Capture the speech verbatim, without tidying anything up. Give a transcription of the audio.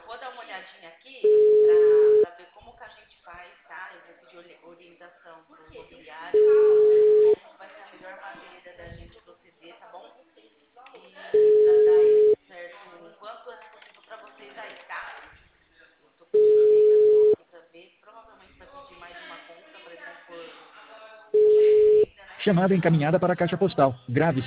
vou dar uma olhadinha aqui para ver como que a gente faz, tá? Eu vou pedir orientação para o imobiliário, como que vai ser a melhor maneira da gente proceder, tá bom? E para dar aí certo o quanto antes possível para vocês aí, tá? Eu tô pedindo orientação aqui para ver, provavelmente vai pedir mais uma conta para compor venda, né? Chamada encaminhada para a caixa postal. Grave